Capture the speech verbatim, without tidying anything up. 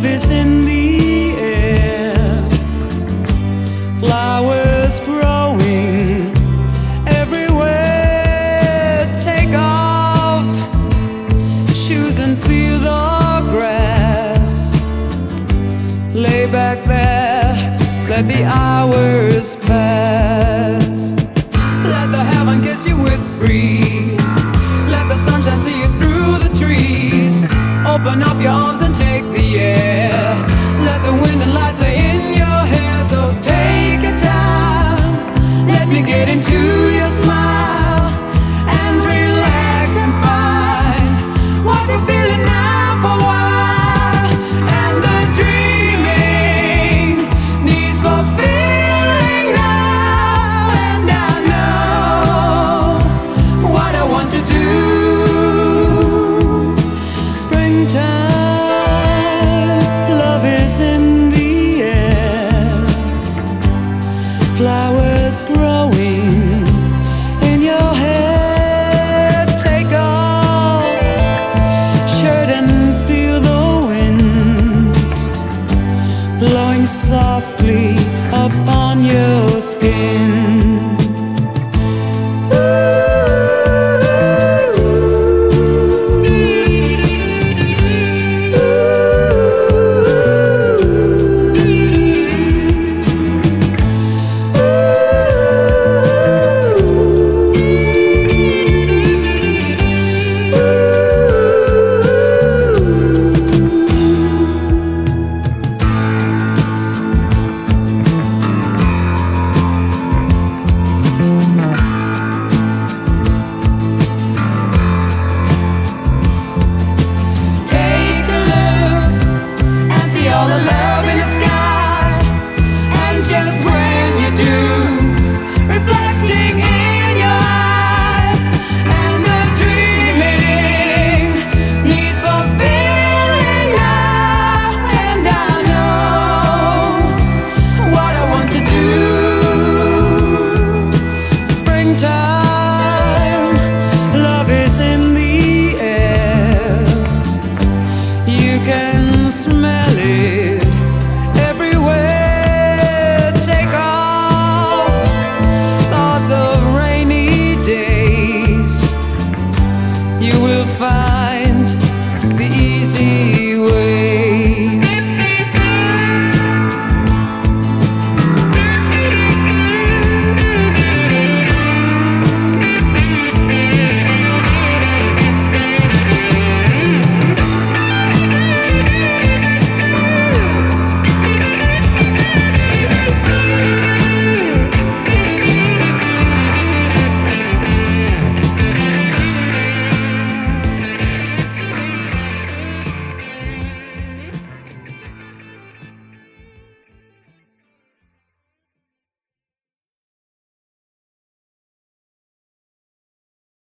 Love is in the air, flowers growing everywhere. Take off shoes and feel the grass. Lay back there, let the hours pass. Let the heaven kiss you with breeze. Let the sunshine see you through the trees. Open up your arms and take the air. Let the wind and light play in your hair. So take your time, let me get into your smile and relax and find what you're feeling now for a while. And the dreaming needs fulfilling now. And I know what I want to do. Springtime, love is in the air, flowers growing in your hair. Take off shirt and feel the wind blowing softly upon your skin. All the love in the sky, and just when you do, reflecting in your eyes, and the dreaming needs fulfilling now. And I know what I want to do. Springtime, love is in the air. You can smell it